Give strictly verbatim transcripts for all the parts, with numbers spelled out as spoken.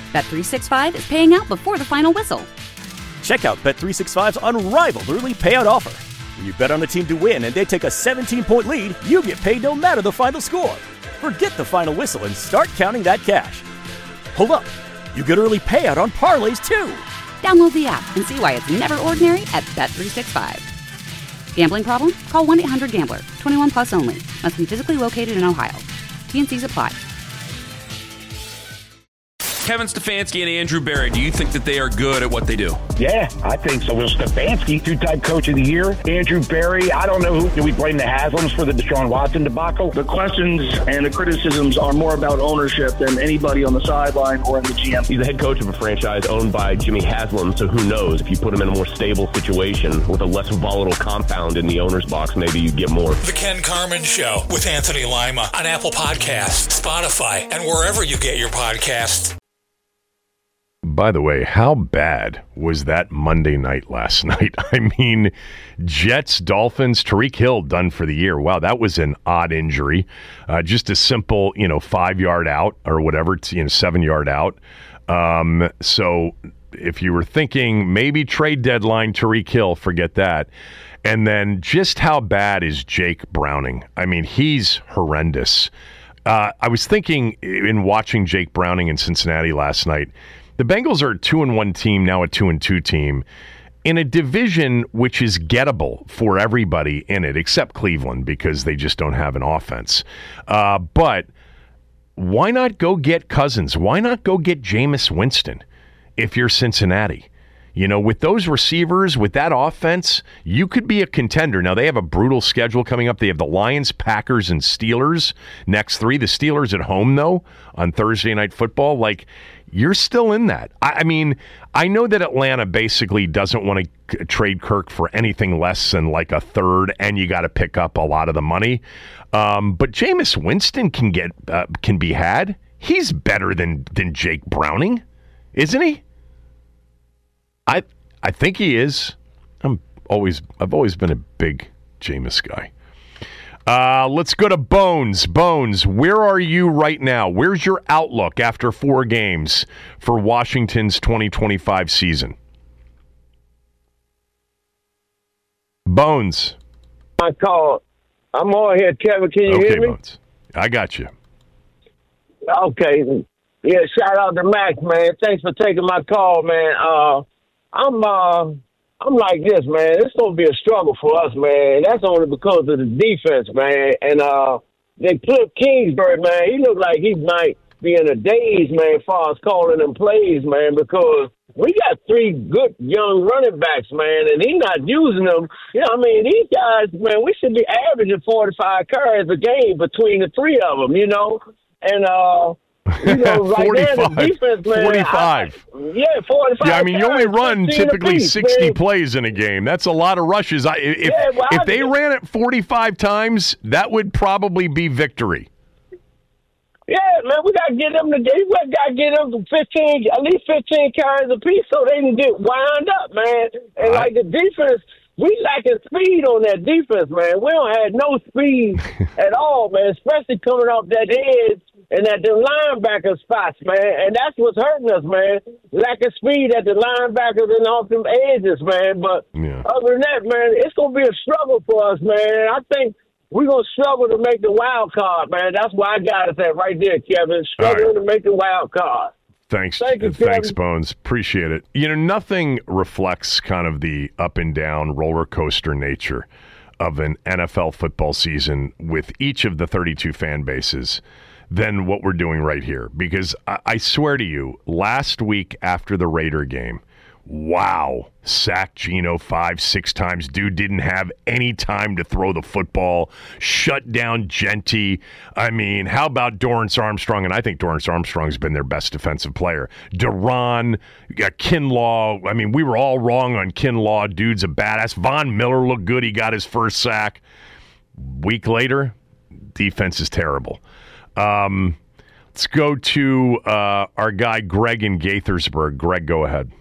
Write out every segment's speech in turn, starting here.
Bet three sixty-five is paying out before the final whistle. Check out Bet three sixty-five's unrivaled early payout offer. When you bet on a team to win and they take a seventeen-point lead, you get paid no matter the final score. Forget the final whistle and start counting that cash. Hold up. You get early payout on parlays, too. Download the app and see why it's never ordinary at Bet three sixty-five. Gambling problem? Call one eight hundred gambler. twenty-one plus only. Must be physically located in Ohio. T N Cs apply. Kevin Stefanski and Andrew Berry, do you think that they are good at what they do? Yeah, I think so. Well, Stefanski, two-time coach of the year. Andrew Berry, I don't know who. Do we blame the Haslams for the Deshaun Watson debacle? The questions and the criticisms are more about ownership than anybody on the sideline or in the G M. He's the head coach of a franchise owned by Jimmy Haslam, so who knows? If you put him in a more stable situation with a less volatile compound in the owner's box, maybe you get more. The Ken Carman Show with Anthony Lima on Apple Podcasts, Spotify, and wherever you get your podcasts. By the way, how bad was that Monday night last night? I mean, Jets, Dolphins, Tyreek Hill done for the year. Wow, that was an odd injury. Uh, just a simple, you know, five-yard out or whatever, you know, seven-yard out. Um, so if you were thinking maybe trade deadline Tyreek Hill, forget that. And then just how bad is Jake Browning? I mean, he's horrendous. Uh, I was thinking in watching Jake Browning in Cincinnati last night, the Bengals are a two and one team, now a two and two team, in a division which is gettable for everybody in it, except Cleveland, because they just don't have an offense. Uh, but why not go get Cousins? Why not go get Jameis Winston if you're Cincinnati? You know, with those receivers, with that offense, you could be a contender. Now, they have a brutal schedule coming up. They have the Lions, Packers, and Steelers next three. The Steelers at home, though, on Thursday Night Football. Like, you're still in that. I, I mean, I know that Atlanta basically doesn't want to c- trade Kirk for anything less than like a third, and you got to pick up a lot of the money. Um, but Jameis Winston can get uh, can be had. He's better than than Jake Browning, isn't he? I I think he is. I'm always I've always been a big Jameis guy. Uh, let's go to Bones. Bones, where are you right now? Where's your outlook after four games for Washington's twenty twenty-five season? Bones. I call. I'm on here, Kevin. Can you okay, hear me? Bones. I got you. Okay. Yeah, shout out to Max, man. Thanks for taking my call, man. Uh, I'm uh, I'm like this, man. It's gonna be a struggle for us, man. That's only because of the defense, man. And uh, they Cliff Kingsbury, man. He looked like he might be in a daze, man, as far as calling them plays, man, because we got three good young running backs, man, and he's not using them. You know, I mean, these guys, man, we should be averaging forty-five carries a game between the three of them, you know, and uh. You know, right forty-five, now, the defense, man, forty-five. I, yeah, forty-five. Yeah, I mean, you only run typically piece, sixty man. plays in a game. That's a lot of rushes. I, if Yeah, well, if I- they ran it forty-five times, that would probably be victory. Yeah, man, we got to get them to we got to get them to fifteen, at least fifteen carries a piece so they can get wound up, man. And, like, the defense, we lacking speed on that defense, man. We don't have no speed at all, man, especially coming off that edge and at the linebacker spots, man. And that's what's hurting us, man. Lack of speed at the linebackers and off them edges, man. But yeah. other than that, man, it's going to be a struggle for us, man. I think we're going to struggle to make the wild card, man. That's why I got us at right there, Kevin. Struggling right. to make the wild card. Thanks. Thank you, Thanks, Kevin. Bones. Appreciate it. You know, nothing reflects kind of the up and down roller coaster nature of an N F L football season with each of the thirty-two fan bases than what we're doing right here. Because I, I swear to you, last week after the Raider game, wow, sacked Geno five, six times. Dude didn't have any time to throw the football. Shut down Genty. I mean, how about Dorrance Armstrong? And I think Dorrance Armstrong's been their best defensive player. Duran, you got Kinlaw. I mean, we were all wrong on Kinlaw. Dude's a badass. Von Miller looked good. He got his first sack. Week later, defense is terrible. Um, let's go to uh, our guy Greg in Gaithersburg. Greg, go ahead.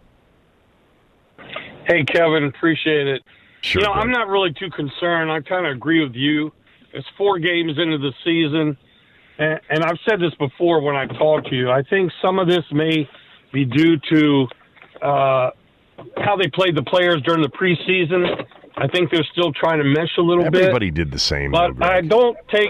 Hey, Kevin, appreciate it. Sure, you know, Greg. I'm not really too concerned. I kind of agree with you. It's four games into the season. and, and I've said this before when I talked to you, I think some of this may be due to uh, how they played the players during the preseason. I think they're still trying to mesh a little Everybody bit. Everybody did the same. But I don't take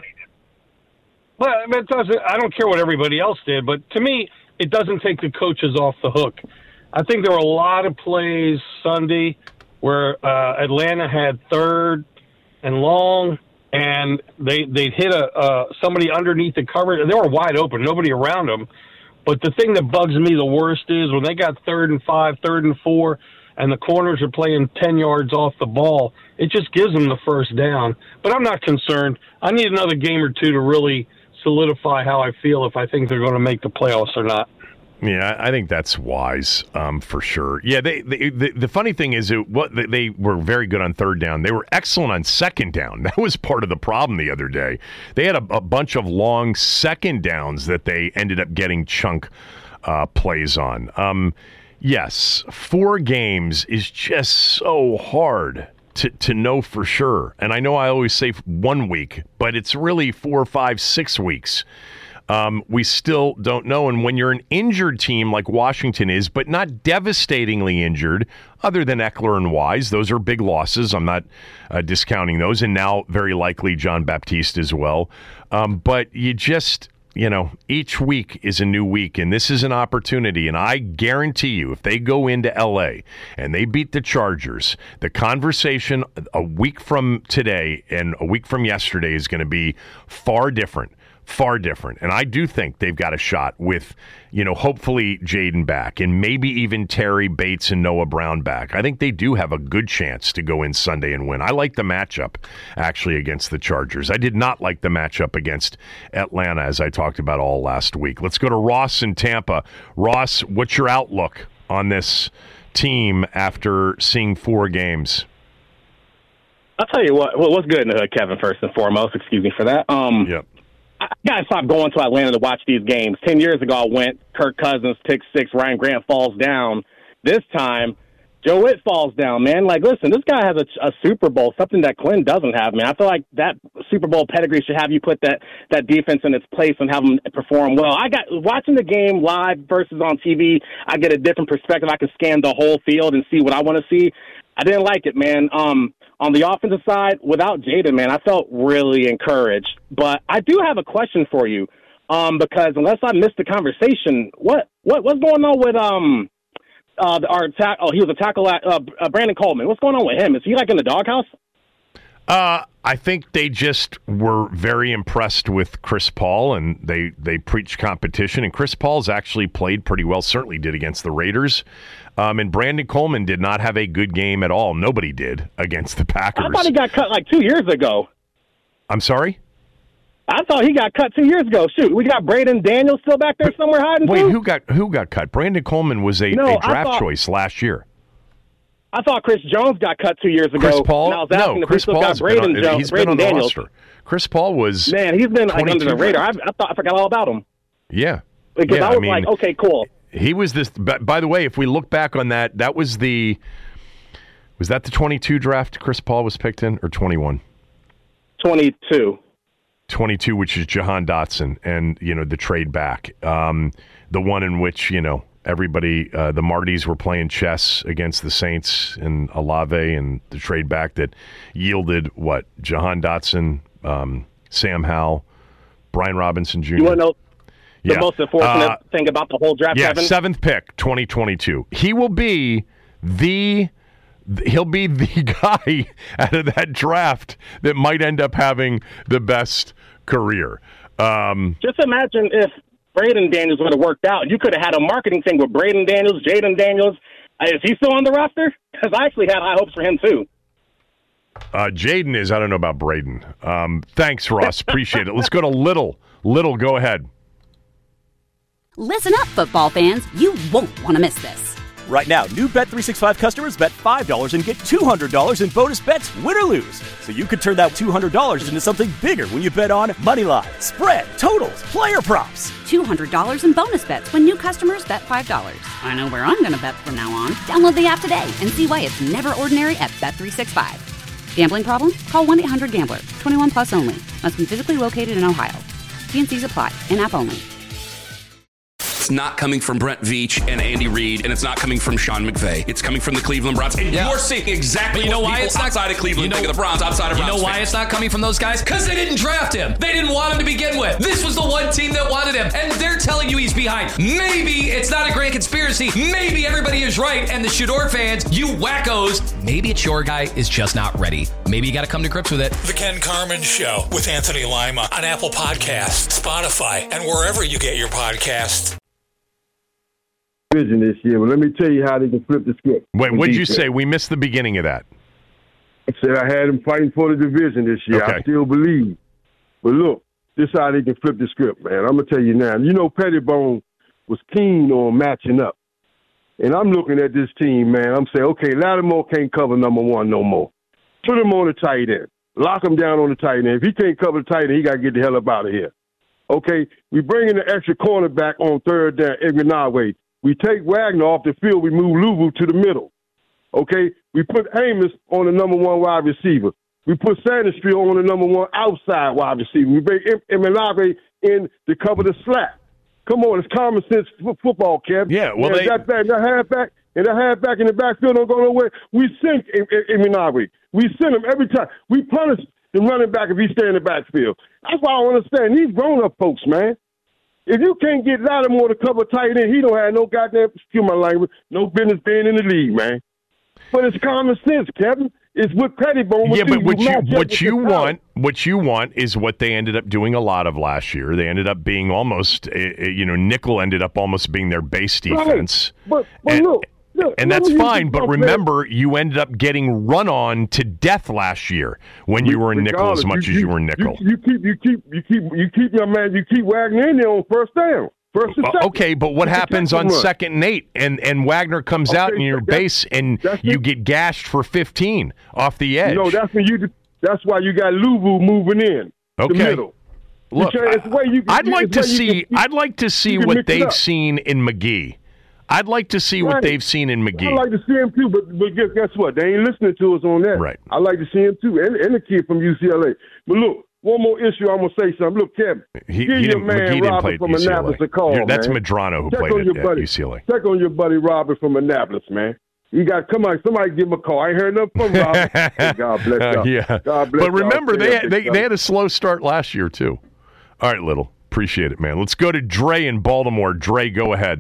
– but it doesn't. I don't care what everybody else did, but to me, it doesn't take the coaches off the hook. I think there were a lot of plays Sunday where uh, Atlanta had third and long, and they they hit a uh, somebody underneath the cover. They were wide open, nobody around them. But the thing that bugs me the worst is when they got third and five, third and four, and the corners are playing ten yards off the ball, it just gives them the first down. But I'm not concerned. I need another game or two to really solidify how I feel if I think they're going to make the playoffs or not. Yeah, I think that's wise um, for sure. Yeah, they, they the, the funny thing is it, what they were very good on third down. They were excellent on second down. That was part of the problem the other day. They had a, a bunch of long second downs that they ended up getting chunk uh, plays on. Um, yes, four games is just so hard to, to know for sure. And I know I always say one week, but it's really four, five, six weeks. Um, we still don't know. And when you're an injured team like Washington is, but not devastatingly injured, other than Eckler and Wise, those are big losses. I'm not uh, discounting those. And now very likely John Baptiste as well. Um, but you just, you know, each week is a new week. And this is an opportunity. And I guarantee you, if they go into L A and they beat the Chargers, the conversation a week from today and a week from yesterday is going to be far different. Far different. And I do think they've got a shot with, you know, hopefully Jaden back and maybe even Terry Bates and Noah Brown back. I think they do have a good chance to go in Sunday and win. I like the matchup, actually, against the Chargers. I did not like the matchup against Atlanta, as I talked about all last week. Let's go to Ross in Tampa. Ross, what's your outlook on this team after seeing four games? I'll tell you what, well, what's good in the hood, Kevin, first and foremost. Excuse me for that. Um, yep. I gotta stop going to Atlanta to watch these games. Ten years ago, I went. Kirk Cousins, pick six. Ryan Grant falls down. This time, Joe Witt falls down. Man, like, listen, this guy has a, a Super Bowl, something that Quinn doesn't have. Man, I feel like that Super Bowl pedigree should have you put that that defense in its place and have them perform well. I got watching the game live versus on T V. I get a different perspective. I can scan the whole field and see what I want to see. I didn't like it, man. Um, on the offensive side, without Jaden, man, I felt really encouraged. But I do have a question for you, um, because unless I missed the conversation, what what what's going on with um uh our ta- oh he was a tackle at uh, uh, Brandon Coleman? What's going on with him? Is he like in the doghouse? Uh, I think they just were very impressed with Chris Paul, and they they preached competition. And Chris Paul's actually played pretty well. Certainly did against the Raiders. Um, and Brandon Coleman did not have a good game at all. Nobody did against the Packers. I thought he got cut like two years ago. I'm sorry? I thought he got cut two years ago. Shoot, we got Braden Daniels still back there somewhere hiding. Wait, too? who got who got cut? Brandon Coleman was a, no, a draft thought, choice last year. I thought Chris Jones got cut two years ago. Chris Paul? And I was asking no, if Chris we still Paul's got Braden been on, Jones, he's Braden been on the Daniels. roster. Chris Paul was Man, he's been like under the radar. I, I thought I forgot all about him. Yeah. Because yeah, I was I mean, like, okay, cool. He was this. By the way, if we look back on that, that was the was that the twenty-two draft Chris Paul was picked in, or twenty-one? twenty-two. twenty-two, which is Jahan Dotson, and you know the trade back, um, the one in which you know everybody, uh, the Martys were playing chess against the Saints and Olave, and the trade back that yielded what Jahan Dotson, um, Sam Howell, Brian Robinson Junior You want to know the yeah. most unfortunate uh, thing about the whole draft? Yeah, Kevin? seventh pick, twenty twenty-two. He will be the. He'll be the guy out of that draft that might end up having the best career. Um, Just imagine if Braden Daniels would have worked out. You could have had a marketing thing with Braden Daniels, Jaden Daniels. Uh, is he still on the roster? Because I actually had high hopes for him, too. uh, Jaden is. I don't know about Braden. Um, thanks, Ross. Appreciate it. Let's go to Little. Little, go ahead. Listen up, football fans. You won't want to miss this. Right now, new Bet three sixty-five customers bet five dollars and get two hundred dollars in bonus bets, win or lose. So you could turn that two hundred dollars into something bigger when you bet on money line, spread, totals, player props. two hundred dollars in bonus bets when new customers bet five dollars. I know where I'm going to bet from now on. Download the app today and see why it's never ordinary at Bet three sixty-five. Gambling problem? Call one eight hundred gambler. twenty-one plus only. Must be physically located in Ohio. T N Cs apply. In-app only. It's not coming from Brent Veach and Andy Reid, and it's not coming from Sean McVay. It's coming from the Cleveland Browns. And yeah. you're seeing exactly but you know what why people it's not, outside of Cleveland you know, think of the Browns, outside of You Browns know why fans. it's not coming from those guys? Because they didn't draft him. They didn't want him to begin with. This was the one team that wanted him, and they're telling you he's behind. Maybe it's not a grand conspiracy. Maybe everybody is right, and the Shador fans, you wackos, maybe it's your guy is just not ready. Maybe you got to come to grips with it. The Ken Carman Show with Anthony Lima on Apple Podcasts, Spotify, and wherever you get your podcasts. This year, but let me tell you how they can flip the script. Wait, what'd you say? We missed the beginning of that. I said I had them fighting for the division this year. Okay. I still believe. But look, this is how they can flip the script, man. I'm going to tell you now. You know Pettibone was keen on matching up. And I'm looking at this team, man. I'm saying, okay, Lattimore can't cover number one no more. Put him on the tight end. Lock him down on the tight end. If he can't cover the tight end, he got to get the hell up out of here. Okay, we bring in the extra cornerback on third down, Ignawe. We take Wagner off the field. We move Luvu to the middle. Okay? We put Amos on the number one wide receiver. We put Sanders-Street on the number one outside wide receiver. We bring Eminave in to cover the slack. Come on, it's common sense f- football, Kev. Yeah, well, and they... that, that, that halfback and that halfback in the backfield don't go nowhere. We sink Eminave. We send him every time. We punish the running back if he stay in the backfield. That's why I don't understand these grown-up folks, man. If you can't get Lattimore to cover tight end, he don't have no goddamn, excuse my language, no business being in the league, man. But it's common sense, Kevin. It's with Pettibone. Yeah, but what you match up what with you your want what you want is what they ended up doing a lot of last year. They ended up being almost, uh, you know, nickel ended up almost being their base defense. Right. But, but and, look. Look, and that's fine, but remember, you ended up getting run on to death last year when you were in nickel as much you, as you were in nickel. You, you keep, you keep, you keep, you keep your man. You keep Wagner in there on first down, first and second. Okay, but what It's happens on run. second and eight, and and Wagner comes Okay, out in your that's- base, and that's you it. get gashed for fifteen off the edge? No, that's when you. That's why you got Luvu moving in Okay. the middle. Look, Because it's where you can- I'd like it's to where you see. can- I'd like to see you can what mix it they've up. seen in McGee. I'd like to see what Right. they've seen in I McGee. like to see him too, but but guess, guess what? They ain't listening to us on that. Right. I like to see him too, and, and the kid from U C L A. But look, one more issue. I'm gonna say something. Look, Kevin, He, give he your didn't, man McGee didn't Robert play at from U C L A. Annapolis a call, You're- That's man. Medrano who Check played on at, your at buddy. U C L A. Check on your buddy Robert from Annapolis, man. You got come on, somebody give him a call. I ain't heard nothing from Robert. Hey, God bless Uh, y'all. yeah, God bless but remember y'all. they they they had a slow start last year too. All right, Little, appreciate it, man. Let's go to Dre in Baltimore. Dre, go ahead.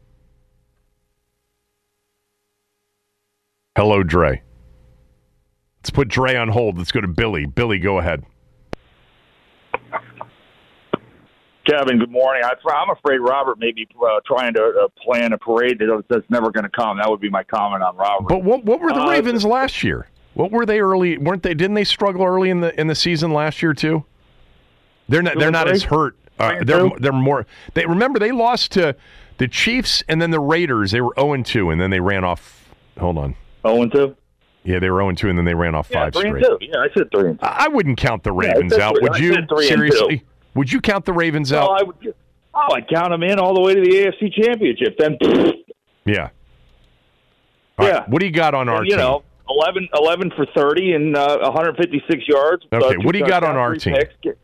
Hello, Dre. Let's put Dre on hold. Let's go to Billy. Billy, go ahead. Kevin, good morning. I, I'm afraid Robert may be uh, trying to uh, plan a parade that, that's never going to come. That would be my comment on Robert. But what what were the Uh, Ravens last year? What were they early? Weren't they? Didn't they struggle early in the in the season last year too? They're not. They're not as hurt. Uh, they're they're more. They remember they lost to the Chiefs and then the Raiders. They were zero and two, and then they ran off. Hold on. zero and two. Yeah, they were zero and two, and then they ran off Yeah, five three straight. and two. Yeah, I said three and two. I I wouldn't count the Yeah, I Ravens said out. three- Would I you? said three and Seriously? two. Would you count the Ravens No, out? I would. Oh, I'd count them in all the way to the A F C Championship. Then, Yeah. All yeah. right, what do you got on our you team? know, eleven, eleven for thirty and uh, one hundred fifty-six yards. Okay, uh, two what do you got on touchdowns, our three team? picks.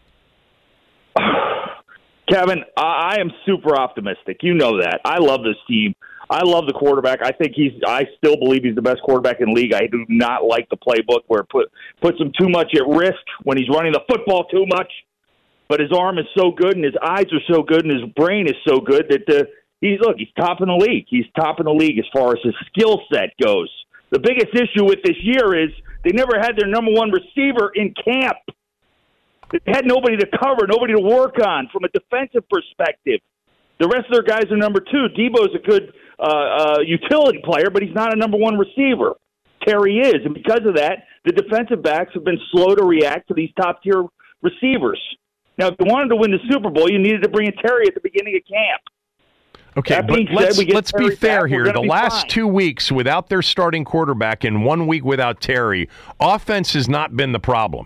Kevin, I, I am super optimistic. You know that. I love this team. I love the quarterback. I think he's. I still believe he's the best quarterback in the league. I do not like the playbook where it put puts him too much at risk when he's running the football too much. But his arm is so good, and his eyes are so good, and his brain is so good that uh, he's look. He's top in the league. He's top in the league as far as his skill set goes. The biggest issue with this year is they never had their number one receiver in camp. They had nobody to cover, nobody to work on from a defensive perspective. The rest of their guys are number two. Debo's a good uh, uh, utility player, but he's not a number one receiver. Terry is, and because of that, the defensive backs have been slow to react to these top-tier receivers. Now, if you wanted to win the Super Bowl, you needed to bring in Terry at the beginning of camp. Okay, That but being said, let's we get let's be Terry fair back, we're here. gonna The be last fine. two weeks without their starting quarterback and one week without Terry, offense has not been the problem.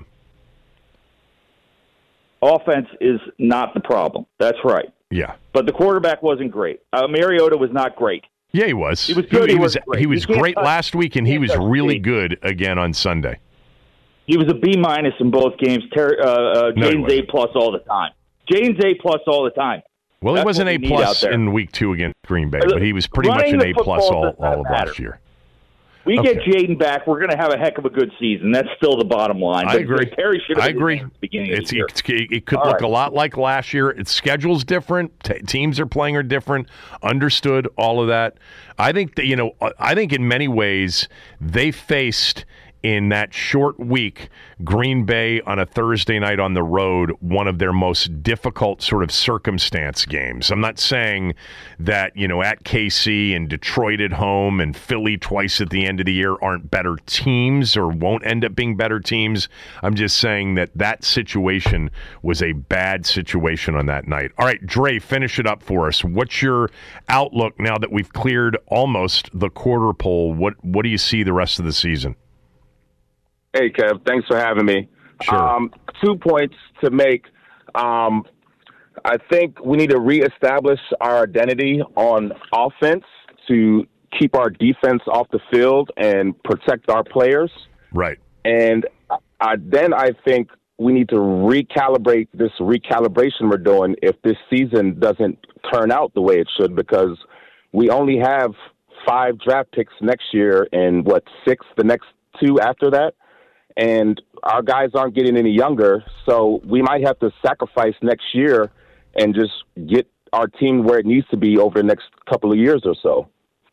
Offense is not the problem. That's right. Yeah. But the quarterback wasn't great. Uh, Mariota was not great. Yeah, he was. He was good. He, He was wasn't great. he was You can't great touch- last week, and he can't was touch really Steve. good again on Sunday. He was a B minus in both games. Ter- uh, uh, No, he James A wasn't. plus all the time. Jaden's A plus all the time. Well, That's he wasn't what A we need plus out there. in week two against Green Bay, but he was pretty much Running an the A plus football all, does not all of matter. last year. We Okay. get Jaden back, we're going to have a heck of a good season. That's still the bottom line. I But agree. Perry should have I been agree. there at the beginning It's, of the year. it's it could All look right. a lot like last year. Its schedule's different. T- teams are playing are different. Understood all of that. I think that you know. I think in many ways they faced in that short week Green Bay on a Thursday night on the road, one of their most difficult sort of circumstance games. I'm not saying that, you know, at K C and Detroit at home and Philly twice at the end of the year aren't better teams or won't end up being better teams. I'm just saying that that situation was a bad situation on that night. All right, Dre, finish it up for us. What's your outlook now that we've cleared almost the quarter pole? What, what do you see the rest of the season? Hey, Kev, thanks for having me. Sure. Um, two points to make. Um, I think we need to reestablish our identity on offense to keep our defense off the field and protect our players. Right. And I, then I think we need to recalibrate this recalibration we're doing if this season doesn't turn out the way it should, because we only have five draft picks next year and, what, six the next two after that? And our guys aren't getting any younger, so we might have to sacrifice next year and just get our team where it needs to be over the next couple of years or so.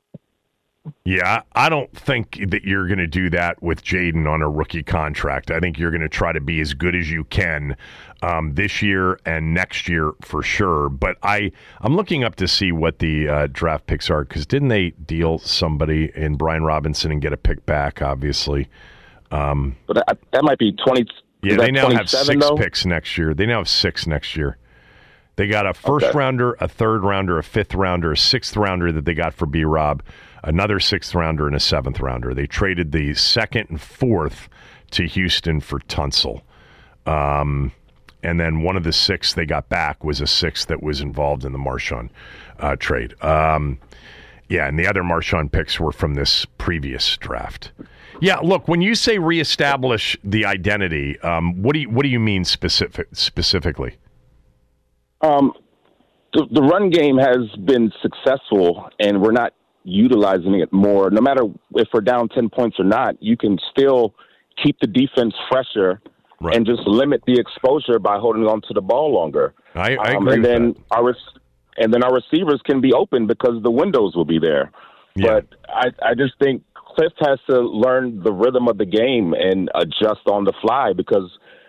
Yeah, I don't think that you're going to do that with Jaden on a rookie contract. I think you're going to try to be as good as you can um, this year and next year for sure. But I, I'm looking up to see what the uh, draft picks are, because didn't they deal somebody in Brian Robinson and get a pick back, obviously? Um, but that, that might be twenty. Yeah, they now have six though? picks next year. They now have six next year. They got a first Okay. rounder, a third rounder, a fifth rounder, a sixth rounder that they got for B-Rob, another sixth rounder, and a seventh rounder. They traded the second and fourth to Houston for Tunsil. Um, and then one of the six they got back was a sixth that was involved in the Marshawn uh, trade. Um, yeah, and the other Marshawn picks were from this previous draft. Yeah, look, when you say reestablish the identity, um, what do you what do you mean specific specifically? Um, the, the run game has been successful, and we're not utilizing it more. No matter if we're down ten points or not, you can still keep the defense fresher right. and just limit the exposure by holding on to the ball longer. I, I um, agree and with then that. our rec- and then our receivers can be open because the windows will be there. Yeah. But I, I just think Cliff has to learn the rhythm of the game and adjust on the fly, because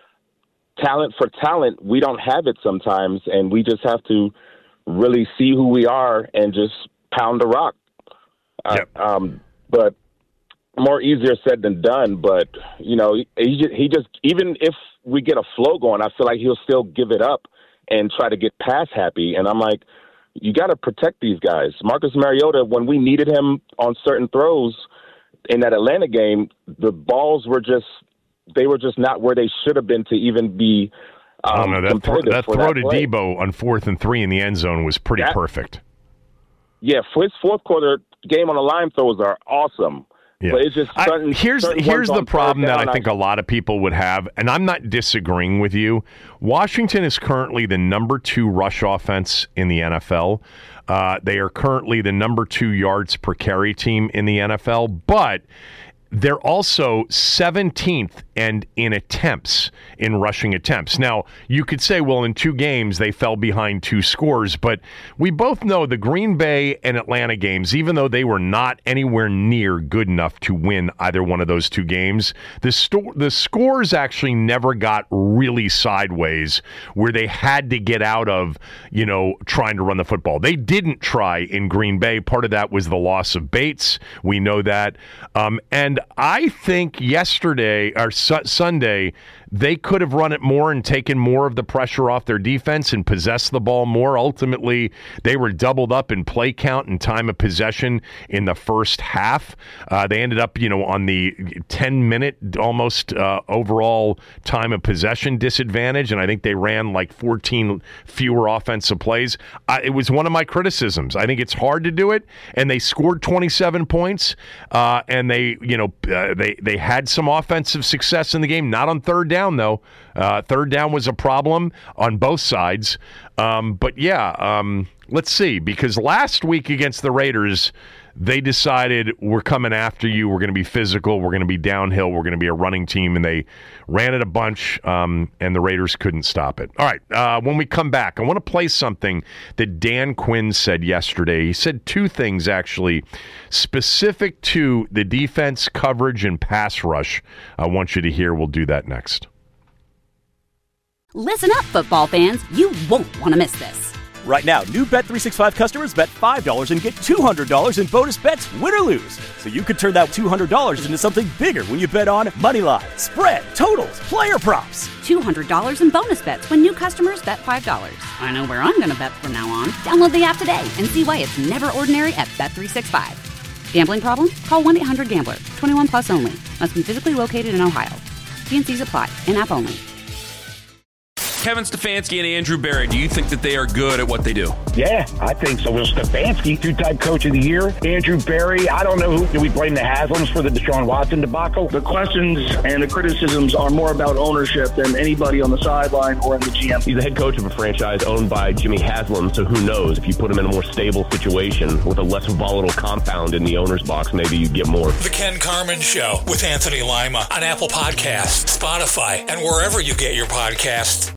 talent for talent, we don't have it sometimes, and we just have to really see who we are and just pound the rock. Yep. Uh, um, but more easier said than done. But, you know, he just, he just, even if we get a flow going, I feel like he'll still give it up and try to get pass happy. And I'm like, you got to protect these guys. Marcus Mariota, when we needed him on certain throws in that Atlanta game, the balls were just, they were just not where they should have been to even be um, I don't know. That, thro- competitive that for throw that to play. Debo on fourth and three in the end zone was pretty That- perfect. Yeah, for his fourth quarter game on the line throws are awesome. Yeah. But it's just I- certain, here's certain here's ones the on problem third that down, I think a lot of people would have, and I'm not disagreeing with you. Washington is currently the number two rush offense in the N F L. Uh, they are currently the number two yards per carry team in the N F L, but they're also seventeenth and in attempts, in rushing attempts. Now, you could say, well, in two games, they fell behind two scores, but we both know the Green Bay and Atlanta games, even though they were not anywhere near good enough to win either one of those two games, the, sto- the scores actually never got really sideways where they had to get out of, you know, trying to run the football. They didn't try in Green Bay. Part of that was the loss of Bates. We know that. Um, and I think yesterday or su- Sunday, they could have run it more and taken more of the pressure off their defense and possessed the ball more. Ultimately, they were doubled up in play count and time of possession in the first half. Uh, they ended up, you know, on the ten-minute almost uh, overall time of possession disadvantage, and I think they ran like fourteen fewer offensive plays. Uh, it was one of my criticisms. I think it's hard to do it, and they scored twenty-seven points, uh, and they, you know, uh, they they had some offensive success in the game, not on third down. down, though. Uh, third down was a problem on both sides. Um, but, yeah, um, let's see. Because last week against the Raiders, they decided we're coming after you. We're going to be physical. We're going to be downhill. We're going to be a running team. And they ran it a bunch, um, and the Raiders couldn't stop it. All right, uh, when we come back, I want to play something that Dan Quinn said yesterday. He said two things, actually, specific to the defense, coverage, and pass rush. I want you to hear. We'll do that next. Listen up, football fans. You won't want to miss this. Right now, new Bet three sixty-five customers bet five dollars and get two hundred dollars in bonus bets, win or lose. So you could turn that two hundred dollars into something bigger when you bet on money line, spread, totals, player props. two hundred dollars in bonus bets when new customers bet five dollars. I know where I'm going to bet from now on. Download the app today and see why it's never ordinary at Bet three sixty-five. Gambling problem? Call one eight hundred gambler. twenty-one plus only. Must be physically located in Ohio. T and C's apply. In-app only. Kevin Stefanski and Andrew Berry, do you think that they are good at what they do? Yeah, I think so. Will Stefanski, two-time coach of the year. Andrew Berry, I don't know who. Do we blame the Haslams for the Deshaun Watson debacle? The questions and the criticisms are more about ownership than anybody on the sideline or in the G M. He's the head coach of a franchise owned by Jimmy Haslam, so who knows? If you put him in a more stable situation with a less volatile compound in the owner's box, maybe you get more. The Ken Carman Show with Anthony Lima on Apple Podcasts, Spotify, and wherever you get your podcasts.